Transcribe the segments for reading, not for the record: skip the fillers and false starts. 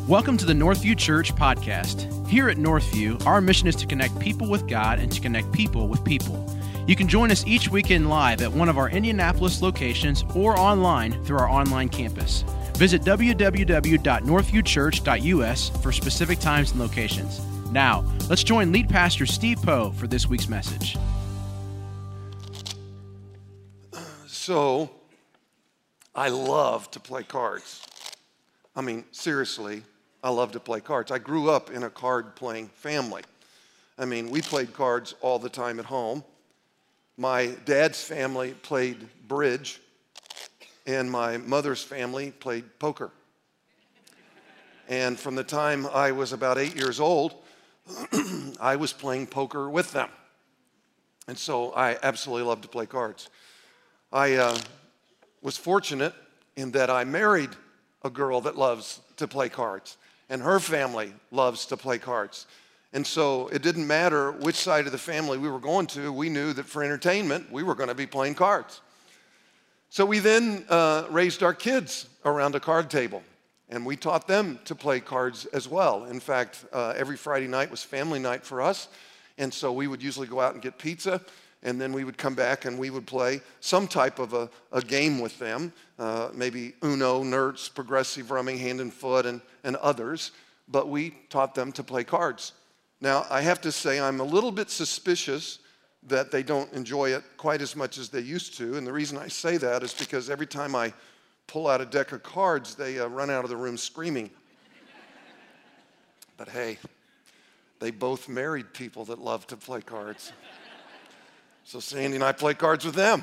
Welcome to the Northview Church podcast. Here at Northview, our mission is to connect people with God and to connect people with people. You can join us each weekend live at one of our Indianapolis locations or online through our online campus. Visit www.northviewchurch.us for specific times and locations. Now, let's join lead pastor Steve Poe for this week's message. So, I love to play cards. I mean, seriously, I love to play cards. I grew up in a card-playing family. I mean, we played cards all the time at home. My dad's family played bridge, and my mother's family played poker. And from the time I was about 8 years old, I was playing poker with them. And so I absolutely love to play cards. I was fortunate in that I married a girl that loves to play cards, and her family loves to play cards. And so it didn't matter which side of the family we were going to, we knew that for entertainment, we were going to be playing cards. So we then raised our kids around a card table, and we taught them to play cards as well. In fact, every Friday night was family night for us, and so we would usually go out and get pizza, and then we would come back and we would play some type of a game with them, maybe Uno, Nerds, Progressive Rumming, Hand and Foot, and others, but we taught them to play cards. Now, I have to say I'm a little bit suspicious that they don't enjoy it quite as much as they used to, and the reason I say that is because every time I pull out a deck of cards, they run out of the room screaming. But hey, they both married people that love to play cards. So Sandy and I play cards with them.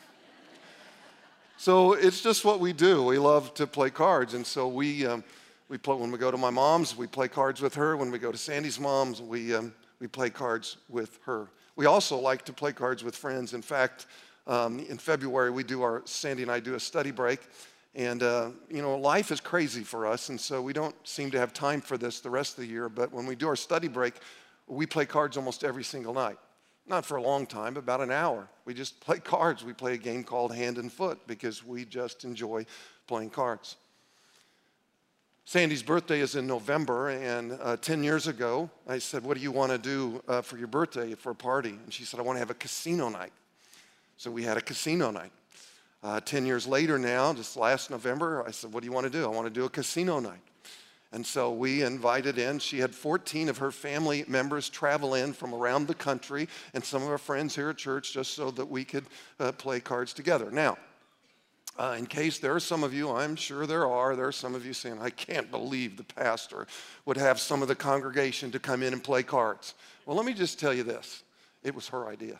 So it's just what we do. We love to play cards, and so we play when we go to my mom's. We play cards with her. When we go to Sandy's mom's, we play cards with her. We also like to play cards with friends. In fact, in February Sandy and I do a study break, and life is crazy for us, and so we don't seem to have time for this the rest of the year. But when we do our study break, we play cards almost every single night. Not for a long time, about an hour. We just play cards. We play a game called Hand and Foot because we just enjoy playing cards. Sandy's birthday is in November, and 10 years ago, I said, what do you want to do for your birthday, for a party? And she said, I want to have a casino night. So we had a casino night. 10 years later now, just last November, I said, what do you want to do? I want to do a casino night. And so we invited in, she had 14 of her family members travel in from around the country and some of our friends here at church just so that we could play cards together. Now, in case there are some of you, I'm sure there are some of you saying, I can't believe the pastor would have some of the congregation to come in and play cards. Well, let me just tell you this. It was her idea.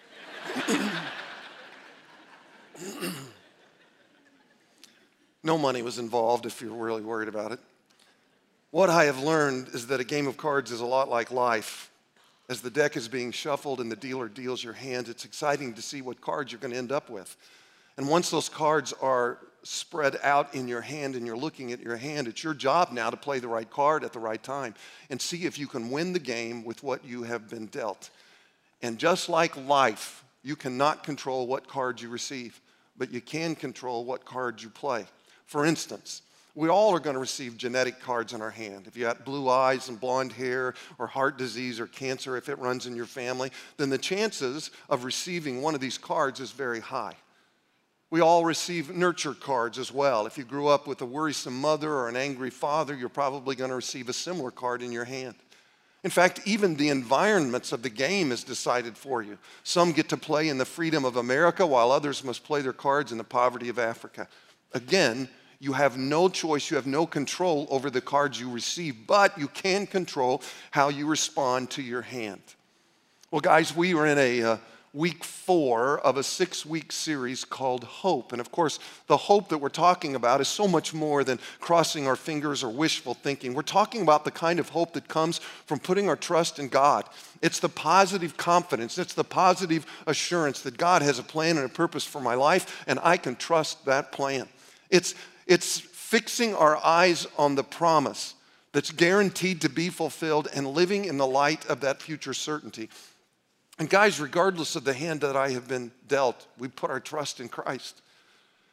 No money was involved if you're really worried about it. What I have learned is that a game of cards is a lot like life. As the deck is being shuffled and the dealer deals your hand, it's exciting to see what cards you're going to end up with. And once those cards are spread out in your hand and you're looking at your hand, it's your job now to play the right card at the right time and see if you can win the game with what you have been dealt. And just like life, you cannot control what cards you receive, but you can control what cards you play. For instance, we all are going to receive genetic cards in our hand. If you got blue eyes and blonde hair or heart disease or cancer, if it runs in your family, then the chances of receiving one of these cards is very high. We all receive nurture cards as well. If you grew up with a worrisome mother or an angry father, you're probably going to receive a similar card in your hand. In fact, even the environments of the game is decided for you. Some get to play in the freedom of America, while others must play their cards in the poverty of Africa. Again, you have no choice, you have no control over the cards you receive, but you can control how you respond to your hand. Well, guys, we are in a week 4 of a 6-week series called Hope. And of course, the hope that we're talking about is so much more than crossing our fingers or wishful thinking. We're talking about the kind of hope that comes from putting our trust in God. It's the positive confidence, it's the positive assurance that God has a plan and a purpose for my life, and I can trust that plan. It's fixing our eyes on the promise that's guaranteed to be fulfilled and living in the light of that future certainty. And guys, regardless of the hand that I have been dealt, we put our trust in Christ.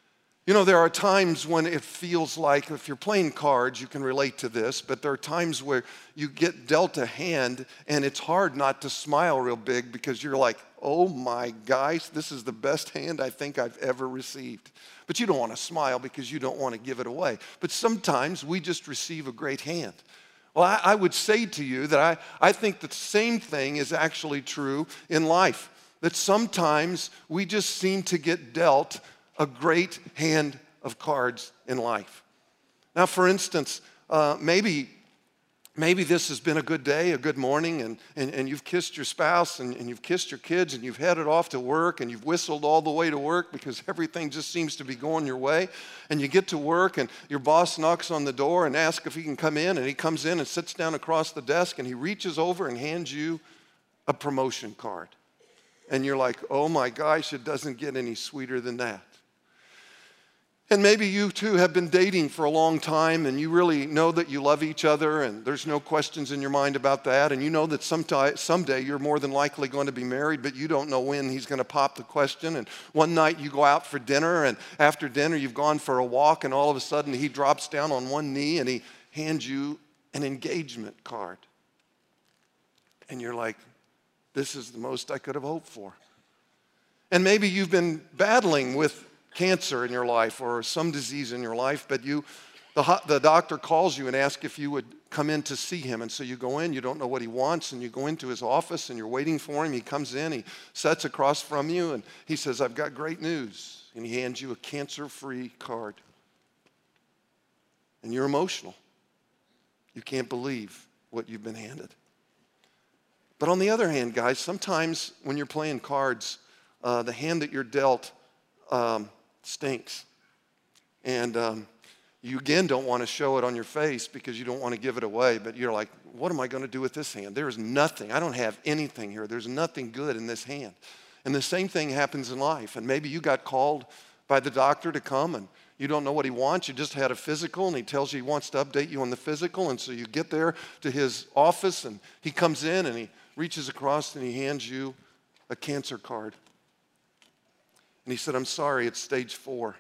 You know, there are times when it feels like, if you're playing cards, you can relate to this, but there are times where you get dealt a hand and it's hard not to smile real big because you're like, oh my gosh, this is the best hand I think I've ever received. But you don't want to smile because you don't want to give it away. But sometimes we just receive a great hand. Well, I would say to you that I think the same thing is actually true in life, that sometimes we just seem to get dealt a great hand of cards in life. Now, for instance, maybe this has been a good day, a good morning, and you've kissed your spouse and you've kissed your kids and you've headed off to work and you've whistled all the way to work because everything just seems to be going your way. And you get to work and your boss knocks on the door and asks if he can come in, and he comes in and sits down across the desk and he reaches over and hands you a promotion card. And you're like, oh my gosh, it doesn't get any sweeter than that. And maybe you too have been dating for a long time and you really know that you love each other and there's no questions in your mind about that. And you know that someday you're more than likely going to be married, but you don't know when he's going to pop the question. And one night you go out for dinner, and after dinner you've gone for a walk, and all of a sudden he drops down on one knee and he hands you an engagement card. And you're like, this is the most I could have hoped for. And maybe you've been battling with cancer in your life or some disease in your life, but the doctor calls you and asks if you would come in to see him. And so you go in, you don't know what he wants, and you go into his office and you're waiting for him. He comes in, he sits across from you, and he says, I've got great news. And he hands you a cancer-free card. And you're emotional. You can't believe what you've been handed. But on the other hand, guys, sometimes when you're playing cards, the hand that you're dealt stinks. And you again don't want to show it on your face because you don't want to give it away, but you're like, what am I going to do with this hand? There is nothing. I don't have anything here. There's nothing good in this hand. And the same thing happens in life. And maybe you got called by the doctor to come and you don't know what he wants. You just had a physical and he tells you he wants to update you on the physical. And so you get there to his office and he comes in and he reaches across and he hands you a cancer card. And he said, I'm sorry, it's stage 4.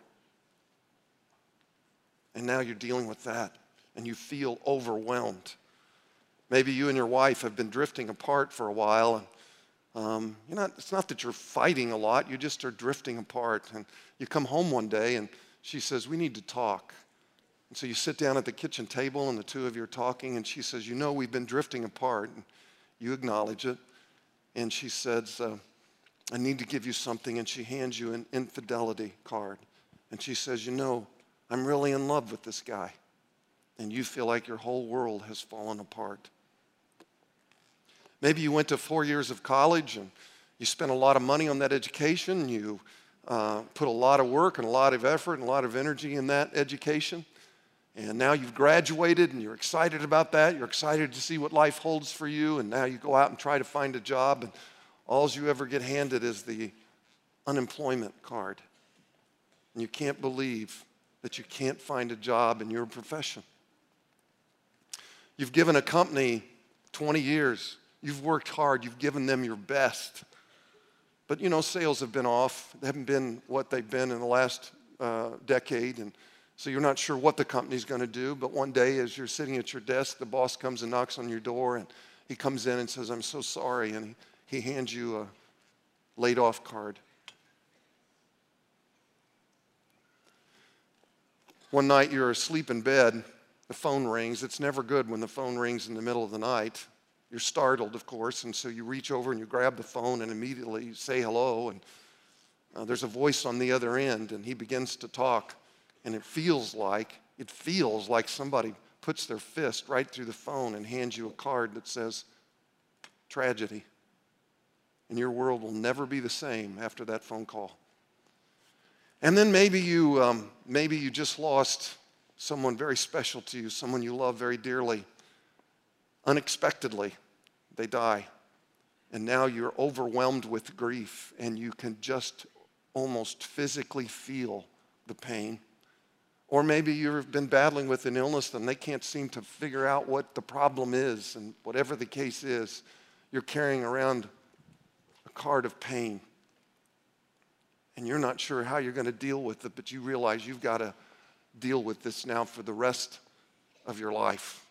And now you're dealing with that, and you feel overwhelmed. Maybe you and your wife have been drifting apart for a while, and it's not that you're fighting a lot, you just are drifting apart. And you come home one day, and she says, we need to talk. And so you sit down at the kitchen table, and the two of you are talking, and she says, you know, we've been drifting apart. And you acknowledge it, and she says, I need to give you something, and she hands you an infidelity card. And she says, you know, I'm really in love with this guy. And you feel like your whole world has fallen apart. Maybe you went to 4 years of college, and you spent a lot of money on that education. You put a lot of work and a lot of effort and a lot of energy in that education. And now you've graduated, and you're excited about that. You're excited to see what life holds for you. And now you go out and try to find a job, and all you ever get handed is the unemployment card. And you can't believe that you can't find a job in your profession. You've given a company 20 years. You've worked hard. You've given them your best. But, you know, sales have been off. They haven't been what they've been in the last decade. And so you're not sure what the company's going to do. But one day as you're sitting at your desk, the boss comes and knocks on your door. And he comes in and says, I'm so sorry. And he hands you a laid-off card. One night you're asleep in bed, the phone rings. It's never good when the phone rings in the middle of the night. You're startled, of course, and so you reach over and you grab the phone and immediately you say hello, and there's a voice on the other end, and he begins to talk, and it feels like somebody puts their fist right through the phone and hands you a card that says, tragedy. And your world will never be the same after that phone call. And then maybe you just lost someone very special to you, someone you love very dearly. Unexpectedly, they die. And now you're overwhelmed with grief, and you can just almost physically feel the pain. Or maybe you've been battling with an illness and they can't seem to figure out what the problem is, and whatever the case is, you're carrying around a card of pain. and you're not sure how you're going to deal with it, but you realize you've got to deal with this now for the rest of your life.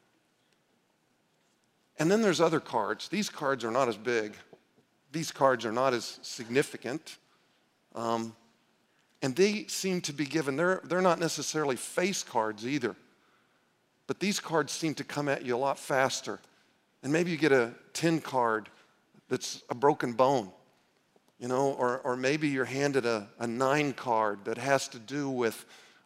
And then there's other cards. These cards are not as big. These cards are not as significant. And they seem to be given, they're not necessarily face cards either. But these cards seem to come at you a lot faster. And maybe you get a 10 card that's a broken bone, or maybe you're handed a 9 card that has to do with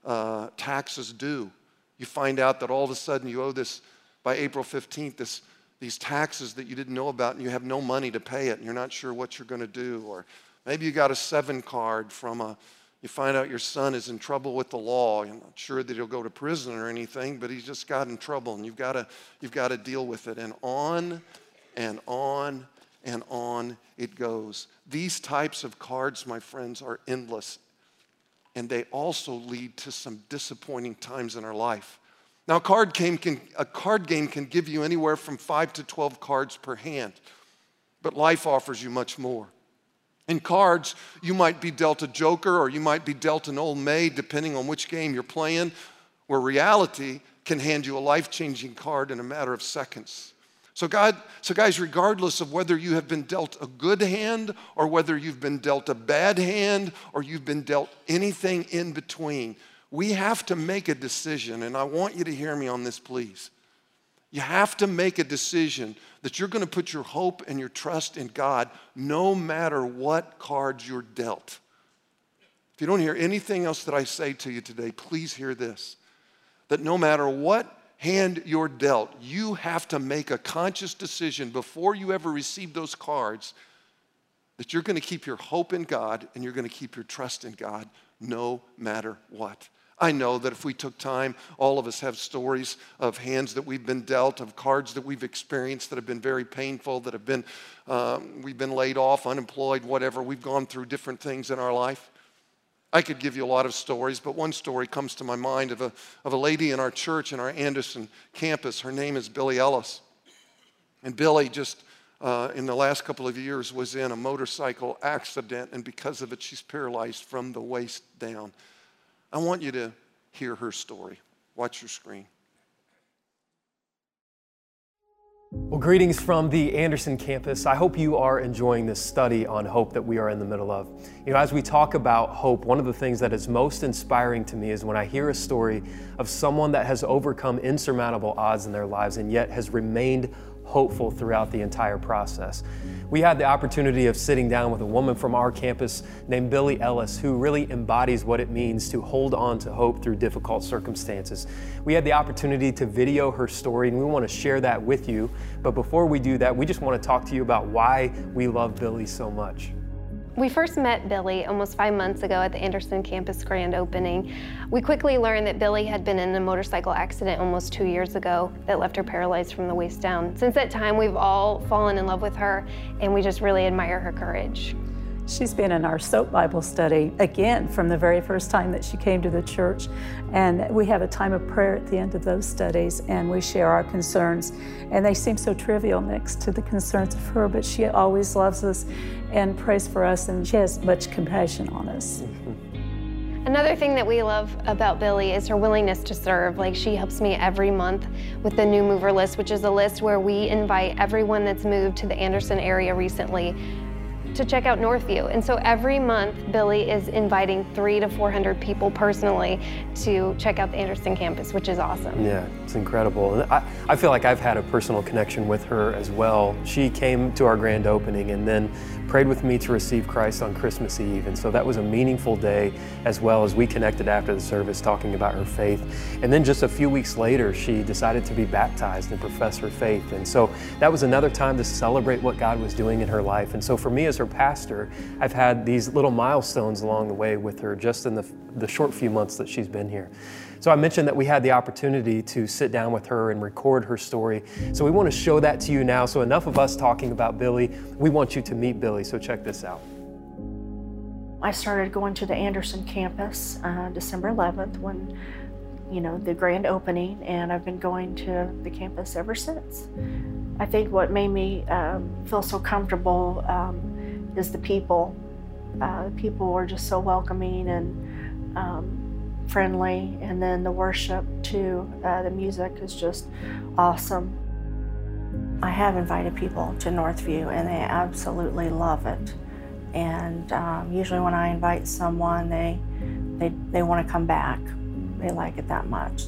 taxes due. You find out that all of a sudden you owe this, by April 15th, these taxes that you didn't know about, and you have no money to pay it, and you're not sure what you're going to do. Or maybe you got a 7 card from you find out your son is in trouble with the law. You're not sure that he'll go to prison or anything, but he's just got in trouble, and you've got to deal with it. And on and on and on it goes. These types of cards, my friends, are endless, and they also lead to some disappointing times in our life. Now, a card game can give you anywhere from 5 to 12 cards per hand, but life offers you much more. In cards, you might be dealt a joker or you might be dealt an old maid, depending on which game you're playing, where reality can hand you a life-changing card in a matter of seconds. So guys, regardless of whether you have been dealt a good hand or whether you've been dealt a bad hand or you've been dealt anything in between, we have to make a decision, and I want you to hear me on this, please. You have to make a decision that you're going to put your hope and your trust in God no matter what cards you're dealt. If you don't hear anything else that I say to you today, please hear this. That no matter what hand you're dealt, you have to make a conscious decision before you ever receive those cards that you're going to keep your hope in God and you're going to keep your trust in God no matter what. I know that if we took time, all of us have stories of hands that we've been dealt, of cards that we've experienced that have been very painful, that have been, we've been laid off, unemployed, whatever. We've gone through different things in our life. I could give you a lot of stories, but one story comes to my mind of a lady in our church, in our Anderson campus. Her name is Billy Ellis. And Billy just, in the last couple of years, was in a motorcycle accident, and because of it, she's paralyzed from the waist down. I want you to hear her story. Watch your screen. Well, greetings from the Anderson campus. I hope you are enjoying this study on hope that we are in the middle of. As we talk about hope, one of the things that is most inspiring to me is when I hear a story of someone that has overcome insurmountable odds in their lives and yet has remained hopeful throughout the entire process. We had the opportunity of sitting down with a woman from our campus named Billy Ellis, who really embodies what it means to hold on to hope through difficult circumstances. We had the opportunity to video her story, and we want to share that with you. But before we do that, we just want to talk to you about why we love Billy so much. We first met Billy almost 5 months ago at the Anderson campus grand opening. We quickly learned that Billy had been in a motorcycle accident almost 2 years ago that left her paralyzed from the waist down. Since that time, we've all fallen in love with her, and we just really admire her courage. She's been in our SOAP Bible study, again, from the very first time that she came to the church. And we have a time of prayer at the end of those studies, and we share our concerns. And they seem so trivial next to the concerns of her, but she always loves us and prays for us, and she has much compassion on us. Another thing that we love about Billy is her willingness to serve. Like, she helps me every month with the New Mover list, which is a list where we invite everyone that's moved to the Anderson area recently to check out Northview. And so every month, Billy is inviting 300 to 400 people personally to check out the Anderson campus, which is awesome. Yeah, it's incredible. And I feel like I've had a personal connection with her as well. She came to our grand opening and then prayed with me to receive Christ on Christmas Eve. And so that was a meaningful day, as well as we connected after the service talking about her faith. And then just a few weeks later, she decided to be baptized and profess her faith. And so that was another time to celebrate what God was doing in her life. And so for me as her pastor, I've had these little milestones along the way with her just in the short few months that she's been here. So I mentioned that we had the opportunity to sit down with her and record her story. So we want to show that to you now. So enough of us talking about Billy. We want you to meet Billy. So check this out. I started going to the Anderson campus December 11th when, the grand opening, and I've been going to the campus ever since. I think what made me feel so comfortable is the people People were just so welcoming and friendly, and then the worship too. The music is just awesome. I have invited people to Northview, and they absolutely love it. And usually when I invite someone, they want to come back. They like it that much.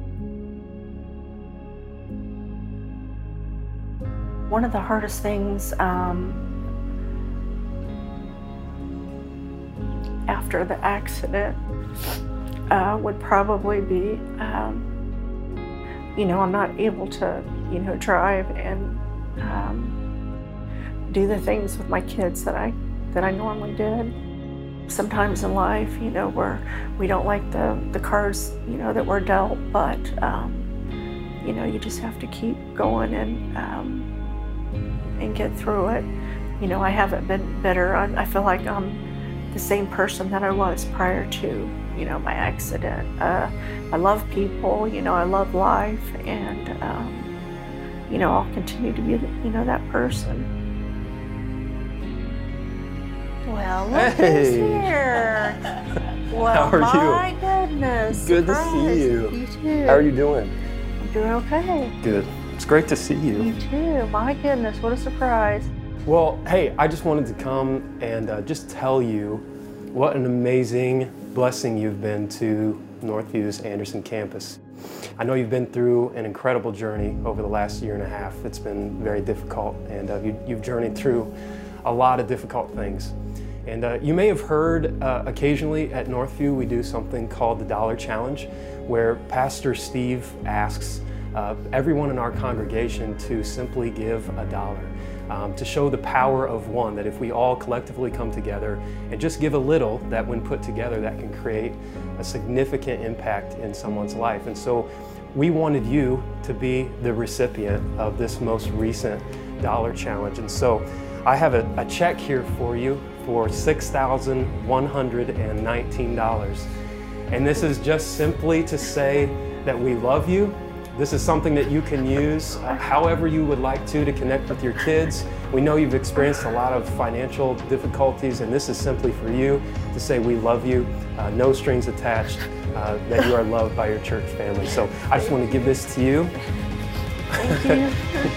One of the hardest things after the accident would probably be, I'm not able to, drive and do the things with my kids that I normally did. Sometimes in life, where we don't like the cards, that we're dealt, but you just have to keep going and get through it. I haven't been bitter. I feel like I'm the same person that I was prior to, my accident. I love people, I love life, and I'll continue to be, that person. Well, look who's here. Well, How are you? My goodness. Good surprise. to see you. You too. How are you doing? I'm doing okay. Good. It's great to see you. You too. My goodness, what a surprise. Well, hey, I just wanted to come and just tell you what an amazing blessing you've been to Northview's Anderson campus. I know you've been through an incredible journey over the last year and a half. It's been very difficult, and you've journeyed through a lot of difficult things. And you may have heard occasionally at Northview we do something called the Dollar Challenge, where Pastor Steve asks everyone in our congregation to simply give $1 to show the power of one, that if we all collectively come together and just give a little, that when put together that can create a significant impact in someone's life. And so we wanted you to be the recipient of this most recent Dollar Challenge. And so I have a check here for you for $6,119. And this is just simply to say that we love you. This is something that you can use however you would like to connect with your kids. We know you've experienced a lot of financial difficulties, and this is simply for you to say we love you, no strings attached, that you are loved by your church family. So I just want to give this to you. Thank you.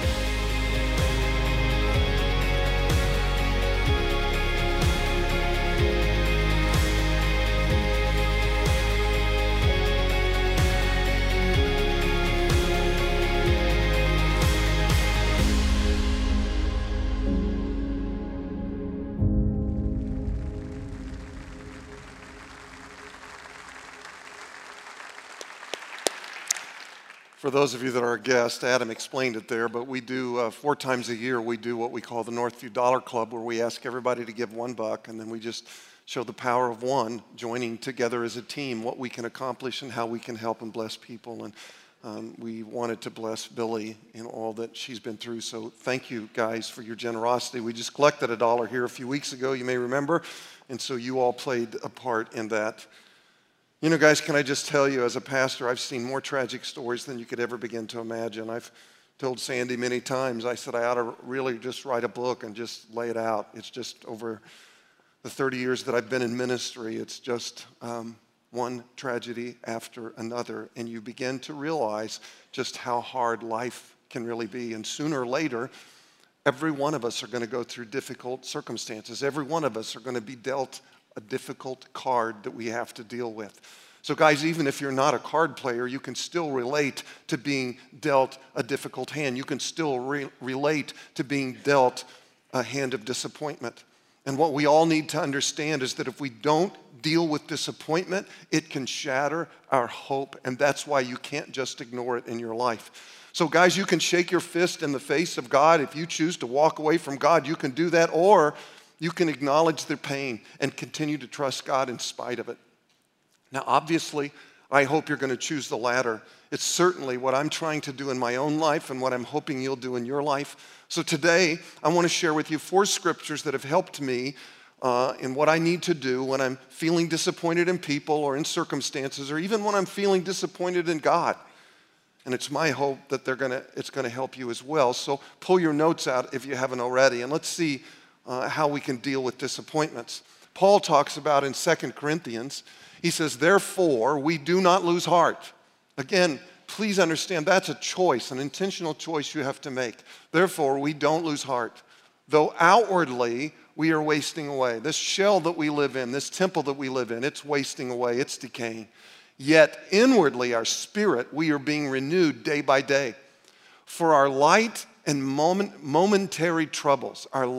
For those of you that are a guest, Adam explained it there, but we do 4 times a year, we do what we call the Northview Dollar Club, where we ask everybody to give $1, and then we just show the power of one, joining together as a team, what we can accomplish and how we can help and bless people. And we wanted to bless Billy in all that she's been through. So thank you guys for your generosity. We just collected $1 here a few weeks ago, you may remember, and so you all played a part in that. You know, guys, can I just tell you, as a pastor, I've seen more tragic stories than you could ever begin to imagine. I've told Sandy many times, I said I ought to really just write a book and just lay it out. It's just over the 30 years that I've been in ministry, it's just one tragedy after another, and you begin to realize just how hard life can really be. And sooner or later, every one of us are going to go through difficult circumstances. Every one of us are going to be dealt a difficult card that we have to deal with. So guys, even if you're not a card player, you can still relate to being dealt a difficult hand. You can still relate to being dealt a hand of disappointment. And what we all need to understand is that if we don't deal with disappointment, it can shatter our hope, and that's why you can't just ignore it in your life. So guys, you can shake your fist in the face of God. If you choose to walk away from God, you can do that, or you can acknowledge their pain and continue to trust God in spite of it. Now, obviously, I hope you're going to choose the latter. It's certainly what I'm trying to do in my own life and what I'm hoping you'll do in your life. So today, I want to share with you 4 scriptures that have helped me in what I need to do when I'm feeling disappointed in people or in circumstances, or even when I'm feeling disappointed in God. And it's my hope that it's going to help you as well. So pull your notes out if you haven't already, and let's see how we can deal with disappointments. Paul talks about in 2 Corinthians. He says, therefore, we do not lose heart. Again, please understand that's a choice, an intentional choice you have to make. Therefore, we don't lose heart. Though outwardly we are wasting away. This shell that we live in, this temple that we live in, it's wasting away, it's decaying. Yet inwardly, our spirit, we are being renewed day by day. For our light and momentary troubles, what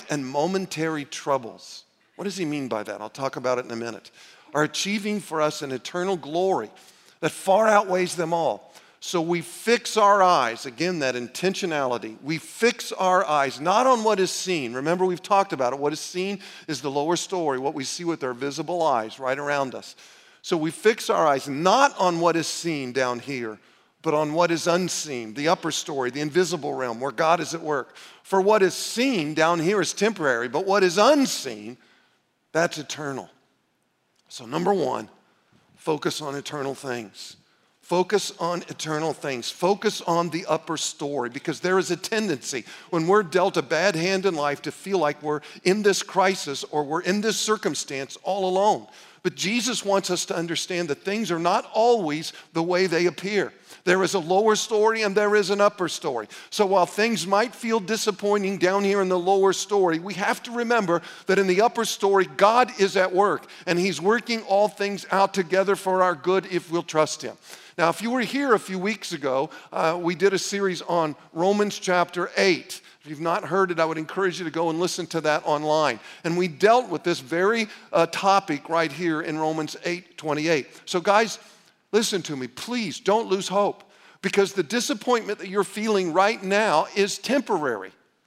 does he mean by that? I'll talk about it in a minute. Are achieving for us an eternal glory that far outweighs them all. So we fix our eyes, again, that intentionality. We fix our eyes not on what is seen. Remember, we've talked about it. What is seen is the lower story, what we see with our visible eyes right around us. So we fix our eyes not on what is seen down here, but on what is unseen, the upper story, the invisible realm, where God is at work. For what is seen down here is temporary, but what is unseen, that's eternal. So number one, focus on eternal things. Focus on eternal things. Focus on the upper story, because there is a tendency when we're dealt a bad hand in life to feel like we're in this crisis or we're in this circumstance all alone. But Jesus wants us to understand that things are not always the way they appear. There is a lower story and there is an upper story. So while things might feel disappointing down here in the lower story, we have to remember that in the upper story, God is at work, and He's working all things out together for our good if we'll trust Him. Now, if you were here a few weeks ago, we did a series on Romans chapter 8. If you've not heard it, I would encourage you to go and listen to that online. And we dealt with this very topic right here in Romans 8:28. So guys, listen to me. Please don't lose hope, because the disappointment that you're feeling right now is temporary.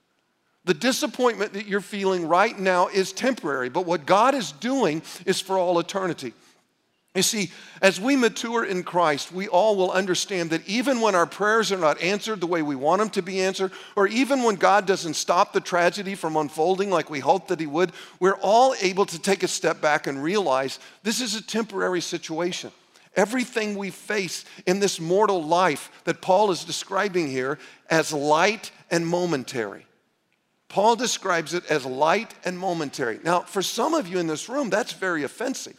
The disappointment that you're feeling right now is temporary, but what God is doing is for all eternity. You see, as we mature in Christ, we all will understand that even when our prayers are not answered the way we want them to be answered, or even when God doesn't stop the tragedy from unfolding like we hoped that He would, we're all able to take a step back and realize this is a temporary situation. Everything we face in this mortal life that Paul is describing here as light and momentary. Paul describes it as light and momentary. Now, for some of you in this room, that's very offensive.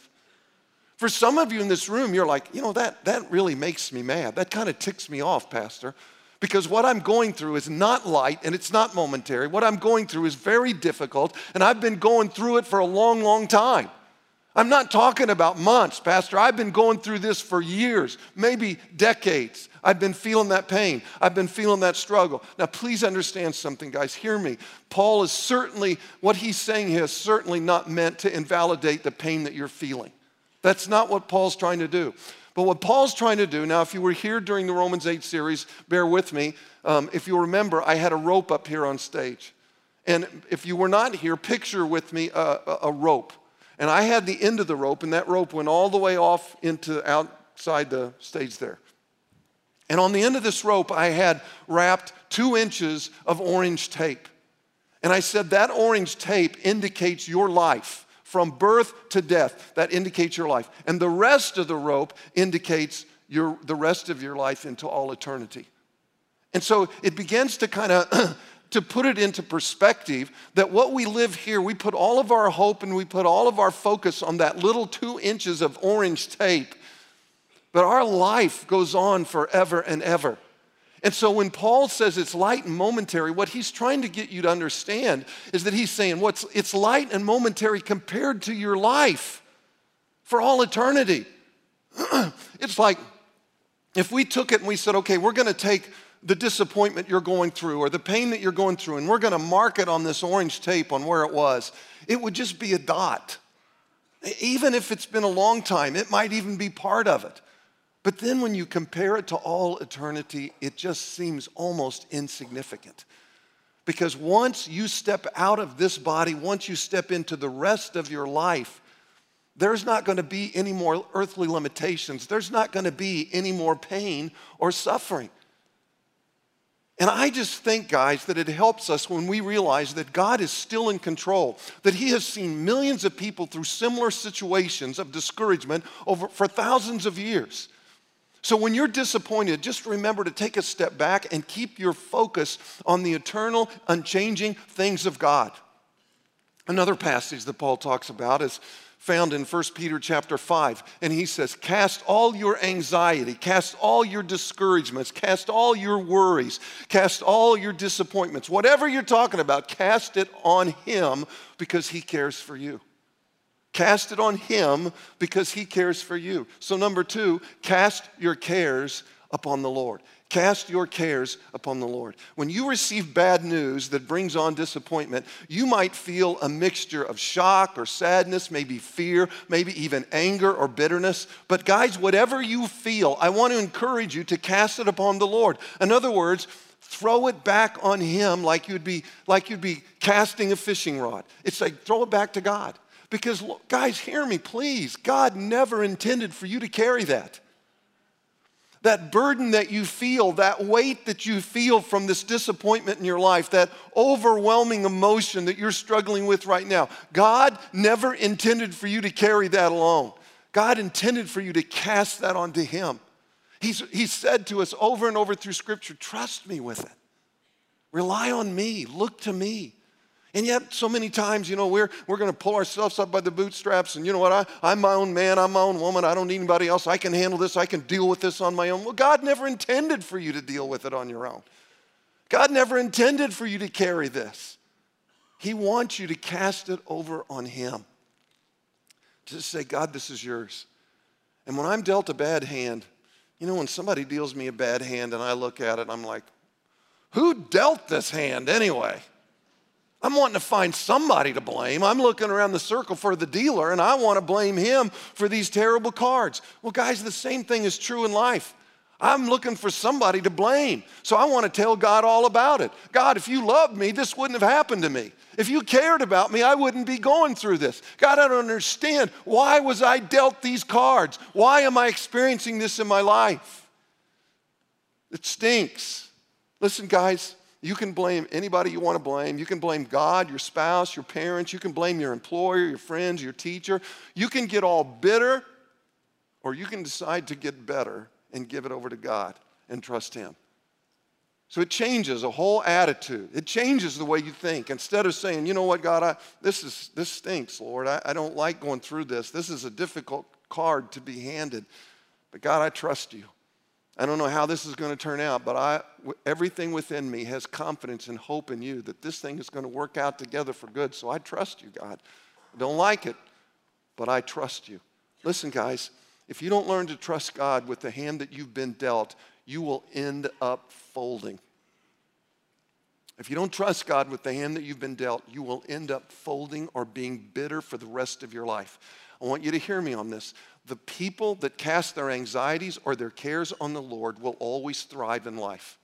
For some of you in this room, you're like, that really makes me mad. That kind of ticks me off, Pastor, because what I'm going through is not light and it's not momentary. What I'm going through is very difficult, and I've been going through it for a long, long time. I'm not talking about months, Pastor. I've been going through this for years, maybe decades. I've been feeling that pain. I've been feeling that struggle. Now, please understand something, guys. Hear me. Paul is certainly, what he's saying here is certainly not meant to invalidate the pain that you're feeling. That's not what Paul's trying to do. But what Paul's trying to do, now if you were here during the Romans 8 series, bear with me. If you remember, I had a rope up here on stage. And if you were not here, picture with me a rope. And I had the end of the rope, and that rope went all the way off into outside the stage there. And on the end of this rope, I had wrapped 2 inches of orange tape. And I said, that orange tape indicates your life. From birth to death, that indicates your life. And the rest of the rope indicates the rest of your life into all eternity. And so it begins to kind of, to put it into perspective, that what we live here, we put all of our hope and we put all of our focus on that little 2 inches of orange tape. But our life goes on forever and ever. And so when Paul says it's light and momentary, what he's trying to get you to understand is that he's saying it's light and momentary compared to your life for all eternity. It's like if we took it and we said, okay, we're going to take the disappointment you're going through or the pain that you're going through, and we're going to mark it on this orange tape on where it was, it would just be a dot. Even if it's been a long time, it might even be part of it. But then when you compare it to all eternity, it just seems almost insignificant. Because once you step out of this body, once you step into the rest of your life, there's not going to be any more earthly limitations. There's not going to be any more pain or suffering. And I just think, guys, that it helps us when we realize that God is still in control, that He has seen millions of people through similar situations of discouragement for thousands of years. So when you're disappointed, just remember to take a step back and keep your focus on the eternal, unchanging things of God. Another passage that Paul talks about is found in 1 Peter chapter 5. And he says, cast all your anxiety, cast all your discouragements, cast all your worries, cast all your disappointments. Whatever you're talking about, cast it on him because he cares for you. Cast it on him because he cares for you. So number 2, cast your cares upon the Lord. Cast your cares upon the Lord. When you receive bad news that brings on disappointment, you might feel a mixture of shock or sadness, maybe fear, maybe even anger or bitterness. But guys, whatever you feel, I want to encourage you to cast it upon the Lord. In other words, throw it back on him like you'd be casting a fishing rod. It's like throw it back to God. Because guys, hear me, please. God never intended for you to carry that. That burden that you feel, that weight that you feel from this disappointment in your life, that overwhelming emotion that you're struggling with right now, God never intended for you to carry that alone. God intended for you to cast that onto him. He's said to us over and over through Scripture, trust me with it. Rely on me. Look to me. And yet, so many times, we're going to pull ourselves up by the bootstraps, and you know what? I'm my own man, I'm my own woman, I don't need anybody else, I can handle this, I can deal with this on my own. Well, God never intended for you to deal with it on your own. God never intended for you to carry this. He wants you to cast it over on him. Just say, God, this is yours. And when I'm dealt a bad hand, when somebody deals me a bad hand and I look at it, I'm like, who dealt this hand anyway? I'm wanting to find somebody to blame. I'm looking around the circle for the dealer, and I want to blame him for these terrible cards. Well, guys, the same thing is true in life. I'm looking for somebody to blame. So I want to tell God all about it. God, if you loved me, this wouldn't have happened to me. If you cared about me, I wouldn't be going through this. God, I don't understand. Why was I dealt these cards? Why am I experiencing this in my life? It stinks. Listen, guys. You can blame anybody you want to blame. You can blame God, your spouse, your parents. You can blame your employer, your friends, your teacher. You can get all bitter, or you can decide to get better and give it over to God and trust him. So it changes a whole attitude. It changes the way you think. Instead of saying, you know what, God, this stinks, Lord. I don't like going through this. This is a difficult card to be handed. But God, I trust you. I don't know how this is going to turn out, but everything within me has confidence and hope in you that this thing is going to work out together for good. So I trust you, God. I don't like it, but I trust you. Listen, guys, if you don't learn to trust God with the hand that you've been dealt, you will end up folding. If you don't trust God with the hand that you've been dealt, you will end up folding or being bitter for the rest of your life. I want you to hear me on this. The people that cast their anxieties or their cares on the Lord will always thrive in life.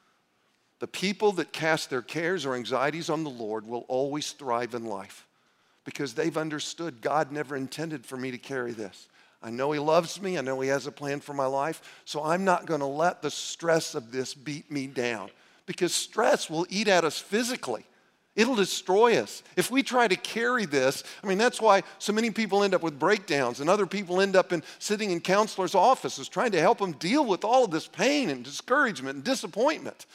The people that cast their cares or anxieties on the Lord will always thrive in life because they've understood God never intended for me to carry this. I know he loves me. I know he has a plan for my life. So I'm not going to let the stress of this beat me down because stress will eat at us physically. It'll destroy us. If we try to carry this, that's why so many people end up with breakdowns and other people end up sitting in counselors' offices trying to help them deal with all of this pain and discouragement and disappointment.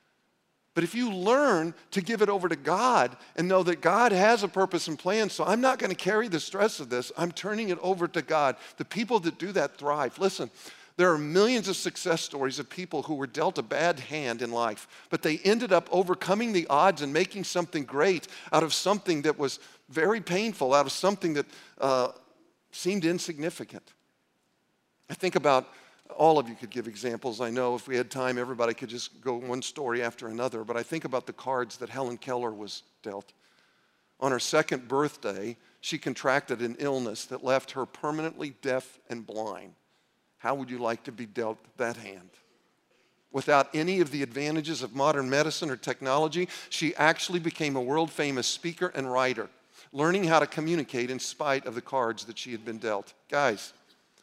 But if you learn to give it over to God and know that God has a purpose and plan, so I'm not going to carry the stress of this, I'm turning it over to God. The people that do that thrive. Listen, there are millions of success stories of people who were dealt a bad hand in life, but they ended up overcoming the odds and making something great out of something that was very painful, out of something that seemed insignificant. I think about, all of you could give examples. I know if we had time, everybody could just go one story after another, but I think about the cards that Helen Keller was dealt. On her second birthday, she contracted an illness that left her permanently deaf and blind. How would you like to be dealt that hand? Without any of the advantages of modern medicine or technology, she actually became a world-famous speaker and writer, learning how to communicate in spite of the cards that she had been dealt. Guys,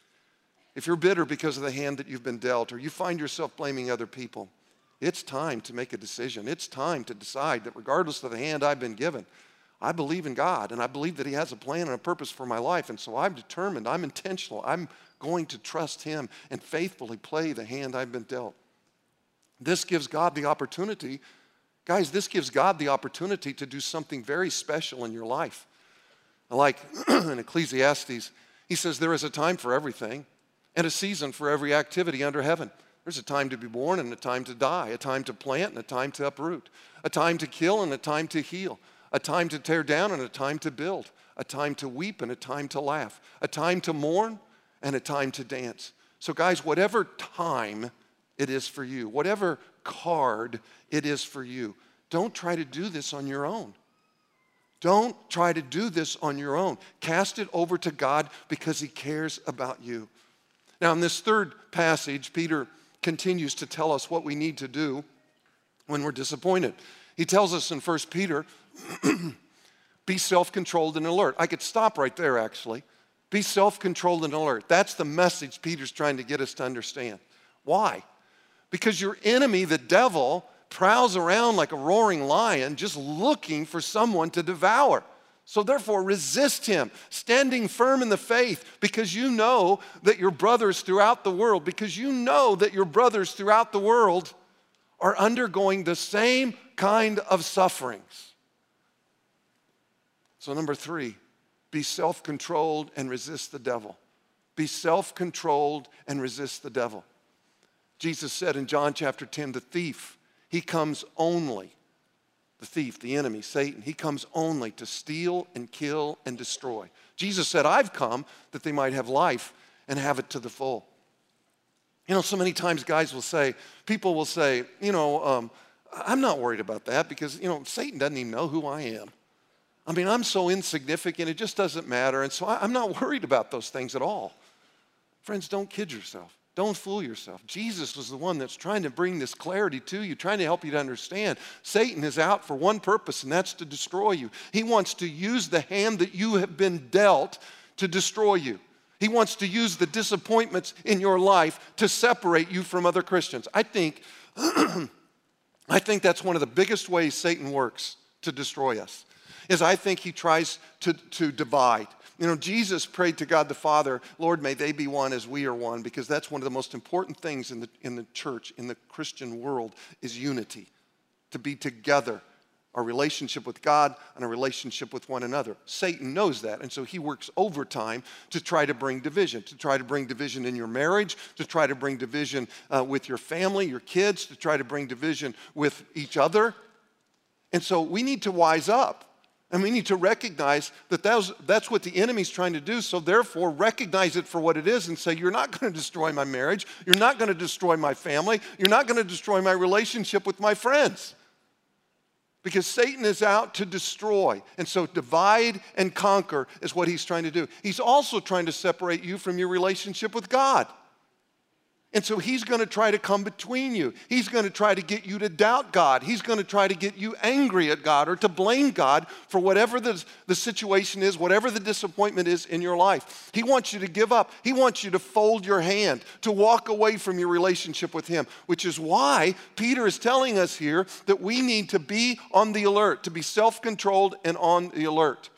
if you're bitter because of the hand that you've been dealt, or you find yourself blaming other people, it's time to make a decision. It's time to decide that regardless of the hand I've been given, I believe in God, and I believe that he has a plan and a purpose for my life, and so I'm determined, I'm intentional, I'm going to trust him and faithfully play the hand I've been dealt. This gives God the opportunity Guys, this gives God the opportunity to do something very special in your life. Like in Ecclesiastes, he says there is a time for everything and a season for every activity under heaven. There's a time to be born and a time to die, a time to plant and a time to uproot, a time to kill and a time to heal, a time to tear down and a time to build, a time to weep and a time to laugh, a time to mourn and a time to dance. So guys, whatever time it is for you, whatever card it is for you, don't try to do this on your own. Don't try to do this on your own. Cast it over to God because he cares about you. Now, in this third passage, Peter continues to tell us what we need to do when we're disappointed. He tells us in 1 Peter, be self-controlled and alert. I could stop right there, actually. Be self-controlled and alert. That's the message Peter's trying to get us to understand. Why? Because your enemy, the devil, prowls around like a roaring lion just looking for someone to devour. So therefore, resist him, standing firm in the faith, because you know that your brothers throughout the world, are undergoing the same kind of sufferings. So number 3, be self-controlled and resist the devil. Be self-controlled and resist the devil. Jesus said in John chapter 10, the thief, he comes only, the thief, the enemy, Satan, he comes only to steal and kill and destroy. Jesus said, I've come that they might have life and have it to the full. You know, so many times people will say, I'm not worried about that because, Satan doesn't even know who I am. I mean, I'm so insignificant, it just doesn't matter. And so I'm not worried about those things at all. Friends, don't kid yourself. Don't fool yourself. Jesus was the one that's trying to bring this clarity to you, trying to help you to understand. Satan is out for one purpose, and that's to destroy you. He wants to use the hand that you have been dealt to destroy you. He wants to use the disappointments in your life to separate you from other Christians. I think that's one of the biggest ways Satan works to destroy us, is I think he tries to divide. Jesus prayed to God the Father, Lord, may they be one as we are one, because that's one of the most important things in the church, in the Christian world, is unity, to be together, our relationship with God and our relationship with one another. Satan knows that, and so he works overtime to try to bring division in your marriage, to try to bring division with your family, your kids, to try to bring division with each other. And so we need to wise up. And we need to recognize that that's what the enemy's trying to do. So therefore, recognize it for what it is and say, you're not going to destroy my marriage. You're not going to destroy my family. You're not going to destroy my relationship with my friends. Because Satan is out to destroy. And so divide and conquer is what he's trying to do. He's also trying to separate you from your relationship with God. And so he's going to try to come between you. He's going to try to get you to doubt God. He's going to try to get you angry at God or to blame God for whatever the situation is, whatever the disappointment is in your life. He wants you to give up. He wants you to fold your hand, to walk away from your relationship with him, which is why Peter is telling us here that we need to be on the alert, to be self-controlled and on the alert.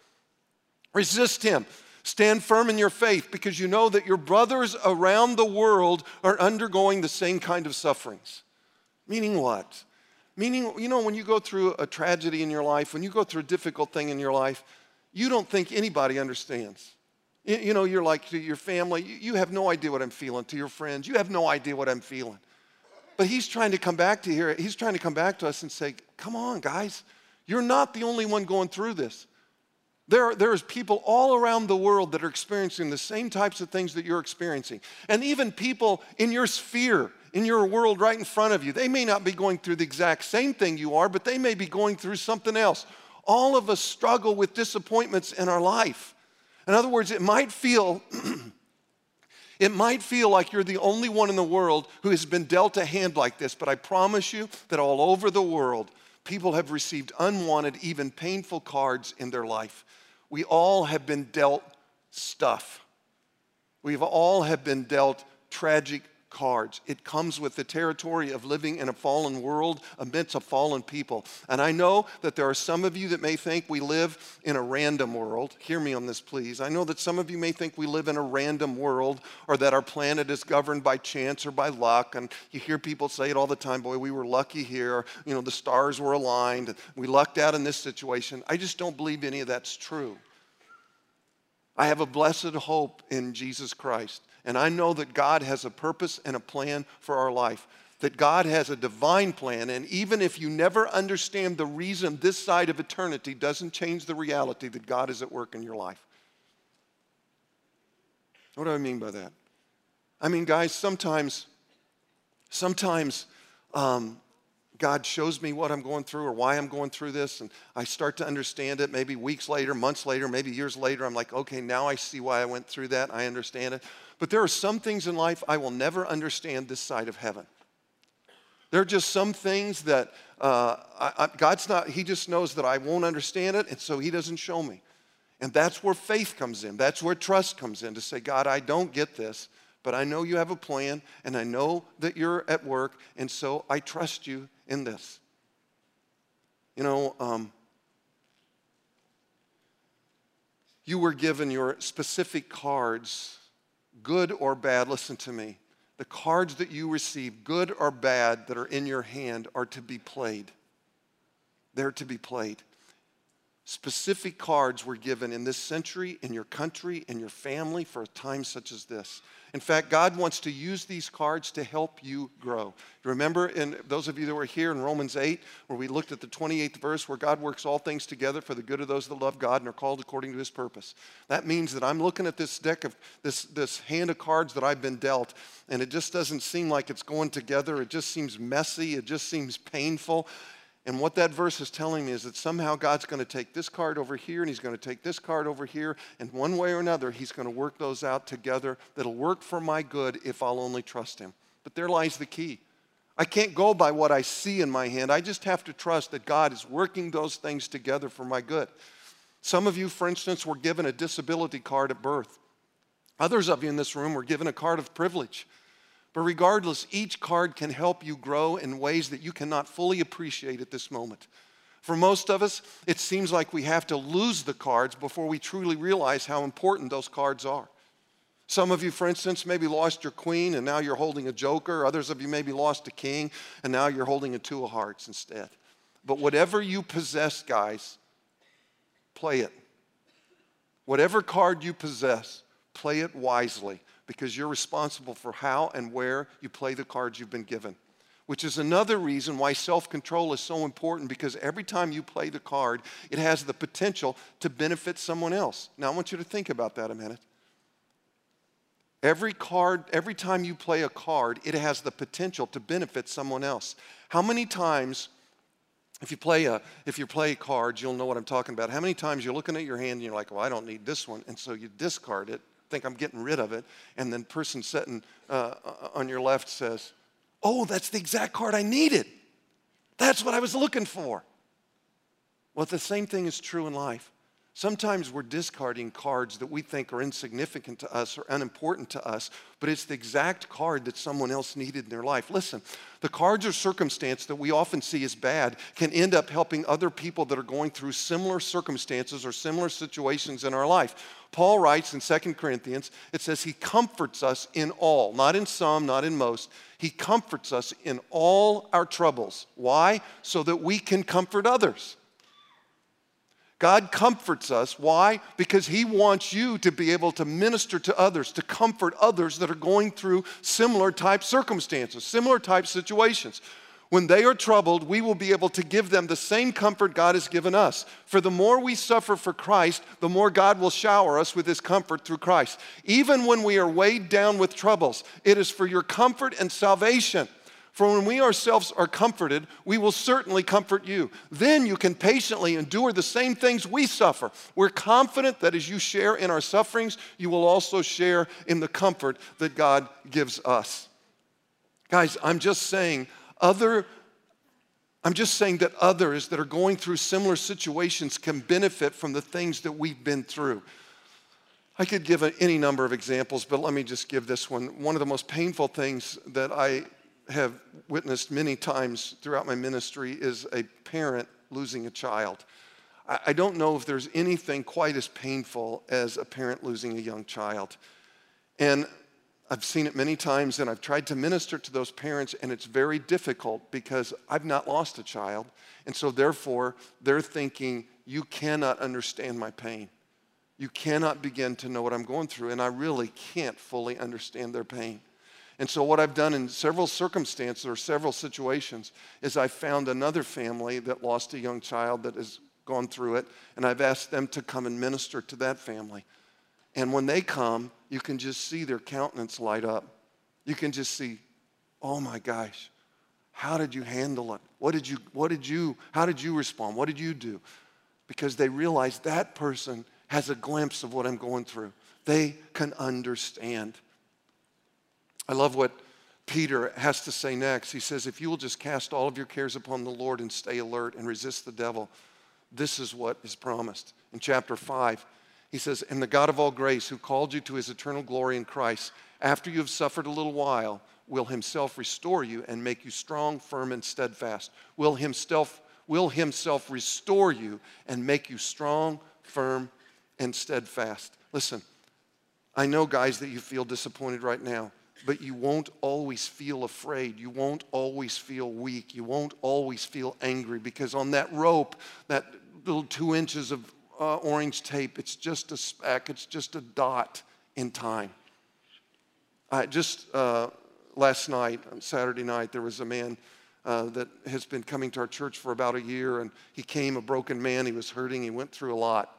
Resist him. Stand firm in your faith because you know that your brothers around the world are undergoing the same kind of sufferings. Meaning what? Meaning, when you go through a tragedy in your life, when you go through a difficult thing in your life, you don't think anybody understands. You're like to your family, you have no idea what I'm feeling. To your friends, you have no idea what I'm feeling. But he's trying to come back to here. He's trying to come back to us and say, come on, guys. You're not the only one going through this. There is people all around the world that are experiencing the same types of things that you're experiencing. And even people in your sphere, in your world right in front of you, they may not be going through the exact same thing you are, but they may be going through something else. All of us struggle with disappointments in our life. In other words, it might feel like you're the only one in the world who has been dealt a hand like this, but I promise you that all over the world, people have received unwanted, even painful cards in their life. We all have been dealt stuff. We all have been dealt tragic cards. It comes with the territory of living in a fallen world amidst a fallen people. And I know that there are some of you that may think we live in a random world. Hear me on this, please. I know that some of you may think we live in a random world, or that our planet is governed by chance or by luck. And you hear people say it all the time, boy, we were lucky here. You know, the stars were aligned. We lucked out in this situation. I just don't believe any of that's true. I have a blessed hope in Jesus Christ. And I know that God has a purpose and a plan for our life, that God has a divine plan. And even if you never understand the reason this side of eternity, doesn't change the reality that God is at work in your life. What do I mean by that? I mean, guys, sometimes God shows me what I'm going through or why I'm going through this, and I start to understand it. Maybe weeks later, months later, maybe years later, I'm like, okay, now I see why I went through that. I understand it. But there are some things in life I will never understand this side of heaven. There are just some things that God's not, He just knows that I won't understand it, and so He doesn't show me. And that's where faith comes in. That's where trust comes in, to say, God, I don't get this, but I know you have a plan, and I know that you're at work, and so I trust you in this. You know, you were given your specific cards, good or bad. Listen to me. The cards that you receive, good or bad, that are in your hand are to be played. They're to be played. Specific cards were given in this century, in your country, in your family, for a time such as this. In fact, God wants to use these cards to help you grow. Remember, in those of you that were here in Romans 8, where we looked at the 28th verse, where God works all things together for the good of those that love God and are called according to His purpose. That means that I'm looking at this deck of this hand of cards that I've been dealt, and it just doesn't seem like it's going together. It just seems messy. It just seems painful. And what that verse is telling me is that somehow God's going to take this card over here, and He's going to take this card over here, and one way or another, He's going to work those out together that'll work for my good if I'll only trust Him. But there lies the key. I can't go by what I see in my hand. I just have to trust that God is working those things together for my good. Some of you, for instance, were given a disability card at birth. Others of you in this room were given a card of privilege. But regardless, each card can help you grow in ways that you cannot fully appreciate at this moment. For most of us, it seems like we have to lose the cards before we truly realize how important those cards are. Some of you, for instance, maybe lost your queen and now you're holding a joker. Others of you maybe lost a king and now you're holding a two of hearts instead. But whatever you possess, guys, play it. Whatever card you possess, play it wisely, because you're responsible for how and where you play the cards you've been given. Which is another reason why self-control is so important, because every time you play the card, it has the potential to benefit someone else. Now, I want you to think about that a minute. Every time you play a card, it has the potential to benefit someone else. How many times, if you play cards, you'll know what I'm talking about. How many times you're looking at your hand and you're like, well, I don't need this one, and so you discard it, think I'm getting rid of it, and then person sitting on your left says, oh, that's the exact card I needed. That's what I was looking for. Well, the same thing is true in life. Sometimes we're discarding cards that we think are insignificant to us or unimportant to us, but it's the exact card that someone else needed in their life. Listen, the cards or circumstance that we often see as bad can end up helping other people that are going through similar circumstances or similar situations in our life. Paul writes in 2 Corinthians, it says He comforts us in all, not in some, not in most. He comforts us in all our troubles. Why? So that we can comfort others. God comforts us. Why? Because He wants you to be able to minister to others, to comfort others that are going through similar type circumstances, similar type situations. When they are troubled, we will be able to give them the same comfort God has given us. For the more we suffer for Christ, the more God will shower us with His comfort through Christ. Even when we are weighed down with troubles, it is for your comfort and salvation. For when we ourselves are comforted, we will certainly comfort you. Then you can patiently endure the same things we suffer. We're confident that as you share in our sufferings, you will also share in the comfort that God gives us. Guys, I'm just saying that others that are going through similar situations can benefit from the things that we've been through. I could give any number of examples, but let me just give this one. One of the most painful things that I have witnessed many times throughout my ministry is a parent losing a child. I don't know if there's anything quite as painful as a parent losing a young child. And I've seen it many times, and I've tried to minister to those parents, and it's very difficult because I've not lost a child. And so therefore, they're thinking, you cannot understand my pain. You cannot begin to know what I'm going through, and I really can't fully understand their pain. And so what I've done in several circumstances or several situations is I found another family that lost a young child that has gone through it, and I've asked them to come and minister to that family. And when they come, you can just see their countenance light up. You can just see, oh my gosh, how did you handle it? How did you respond? What did you do? Because they realize that person has a glimpse of what I'm going through. They can understand. I love what Peter has to say next. He says, if you will just cast all of your cares upon the Lord and stay alert and resist the devil, this is what is promised. In chapter 5, he says, and the God of all grace, who called you to his eternal glory in Christ, after you have suffered a little while, will himself restore you and make you strong, firm, and steadfast. Will himself restore you and make you strong, firm, and steadfast. Listen, I know, guys, that you feel disappointed right now, but you won't always feel afraid. You won't always feel weak. You won't always feel angry, because on that rope, that little 2 inches of orange tape, it's just a speck, it's just a dot in time. Last night, on Saturday night, there was a man that has been coming to our church for about a year, and he came a broken man. He was hurting. He went through a lot.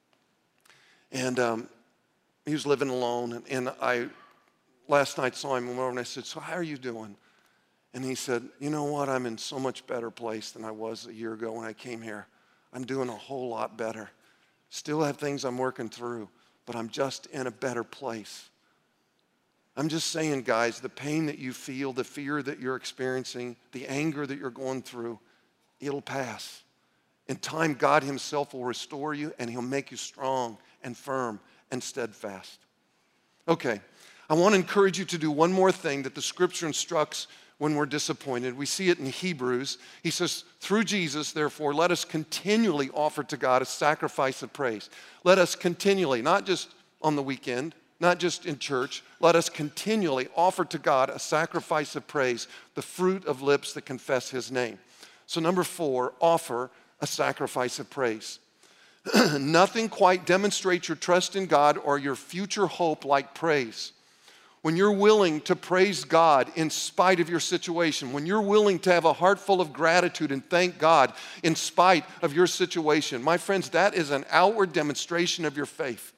And he was living alone, and I last night saw him over, and I said, so how are you doing? And he said, you know what, I'm in so much better place than I was a year ago when I came here. I'm doing a whole lot better. Still have things I'm working through, but I'm just in a better place. I'm just saying, guys, the pain that you feel, the fear that you're experiencing, the anger that you're going through, it'll pass. In time, God himself will restore you, and he'll make you strong and firm and steadfast. Okay, I want to encourage you to do one more thing that the scripture instructs when we're disappointed. We see it in Hebrews. He says, through Jesus, therefore, let us continually offer to God a sacrifice of praise. Let us continually, not just on the weekend, not just in church, let us continually offer to God a sacrifice of praise, the fruit of lips that confess his name. So number 4, offer a sacrifice of praise. Nothing quite demonstrates your trust in God or your future hope like praise. When you're willing to praise God in spite of your situation, when you're willing to have a heart full of gratitude and thank God in spite of your situation, my friends, that is an outward demonstration of your faith.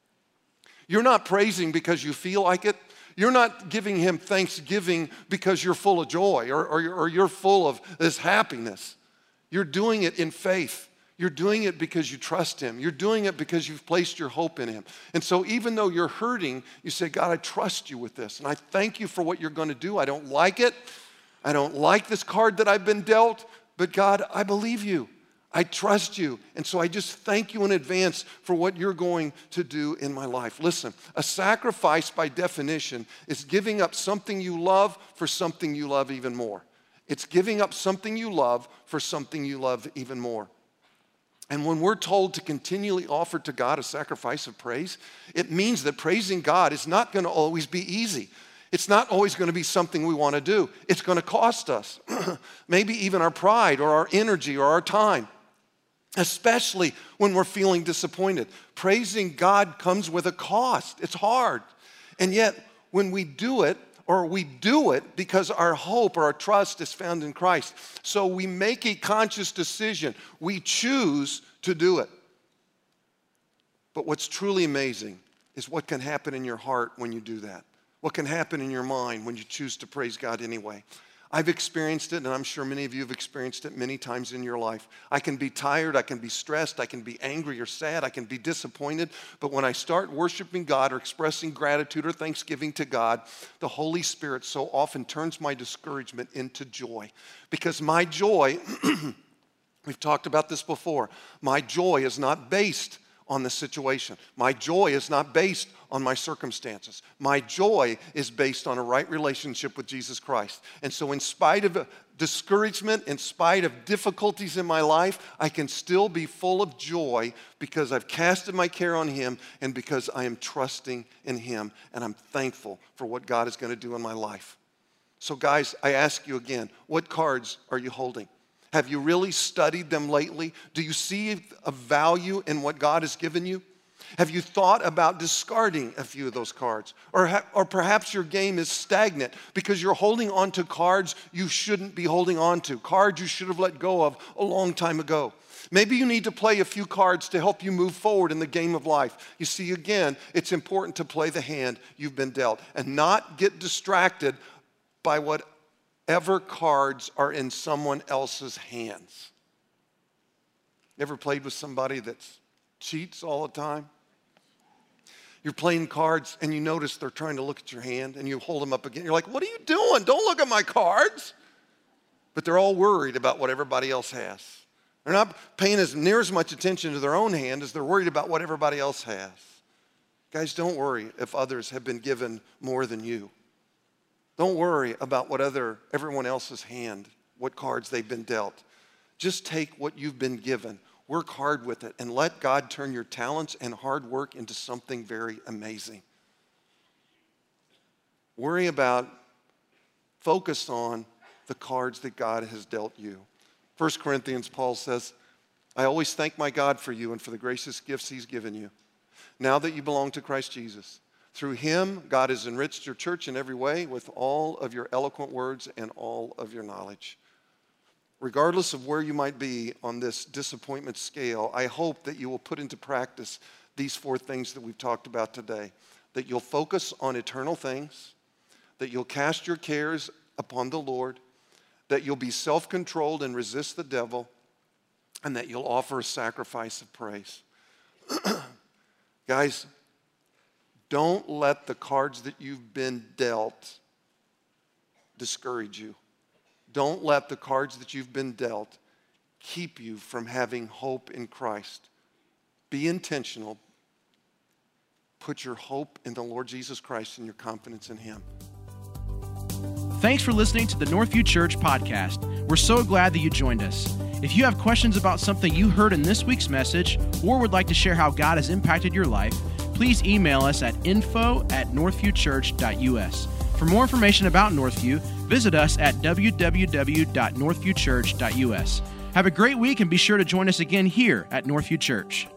You're not praising because you feel like it. You're not giving him thanksgiving because you're full of joy or you're full of this happiness. You're doing it in faith. You're doing it because you trust him. You're doing it because you've placed your hope in him. And so even though you're hurting, you say, God, I trust you with this. And I thank you for what you're going to do. I don't like it. I don't like this card that I've been dealt. But God, I believe you. I trust you. And so I just thank you in advance for what you're going to do in my life. Listen, a sacrifice by definition is giving up something you love for something you love even more. It's giving up something you love for something you love even more. And when we're told to continually offer to God a sacrifice of praise, it means that praising God is not going to always be easy. It's not always going to be something we want to do. It's going to cost us, maybe even our pride or our energy or our time, especially when we're feeling disappointed. Praising God comes with a cost. It's hard. And yet, when we do it because our hope or our trust is found in Christ. So we make a conscious decision. We choose to do it. But what's truly amazing is what can happen in your heart when you do that. What can happen in your mind when you choose to praise God anyway. I've experienced it, and I'm sure many of you have experienced it many times in your life. I can be tired, I can be stressed, I can be angry or sad, I can be disappointed, but when I start worshiping God or expressing gratitude or thanksgiving to God, the Holy Spirit so often turns my discouragement into joy. Because my joy, we've talked about this before, my joy is not based on the situation. My joy is not based on my circumstances. My joy is based on a right relationship with Jesus Christ. And so in spite of discouragement, in spite of difficulties in my life, I can still be full of joy because I've casted my care on Him and because I am trusting in Him, and I'm thankful for what God is going to do in my life. So guys, I ask you again, what cards are you holding? Have you really studied them lately? Do you see a value in what God has given you? Have you thought about discarding a few of those cards? Or perhaps your game is stagnant because you're holding on to cards you shouldn't be holding on to, cards you should have let go of a long time ago. Maybe you need to play a few cards to help you move forward in the game of life. You see, again, it's important to play the hand you've been dealt and not get distracted by whatever cards are in someone else's hands. You ever played with somebody that cheats all the time? You're playing cards and you notice they're trying to look at your hand and you hold them up again. You're like, what are you doing? Don't look at my cards. But they're all worried about what everybody else has. They're not paying near as much attention to their own hand as they're worried about what everybody else has. Guys, don't worry if others have been given more than you. Don't worry about what everyone else's hand, what cards they've been dealt. Just take what you've been given, work hard with it, and let God turn your talents and hard work into something very amazing. Focus on the cards that God has dealt you. 1 Corinthians, Paul says, I always thank my God for you and for the gracious gifts He's given you. Now that you belong to Christ Jesus, through Him, God has enriched your church in every way with all of your eloquent words and all of your knowledge. Regardless of where you might be on this disappointment scale, I hope that you will put into practice these 4 things that we've talked about today. That you'll focus on eternal things, that you'll cast your cares upon the Lord, that you'll be self-controlled and resist the devil, and that you'll offer a sacrifice of praise. Guys, don't let the cards that you've been dealt discourage you. Don't let the cards that you've been dealt keep you from having hope in Christ. Be intentional. Put your hope in the Lord Jesus Christ and your confidence in Him. Thanks for listening to the Northview Church podcast. We're so glad that you joined us. If you have questions about something you heard in this week's message or would like to share how God has impacted your life, please email us at info@northviewchurch.us. For more information about Northview, visit us at www.northviewchurch.us. Have a great week and be sure to join us again here at Northview Church.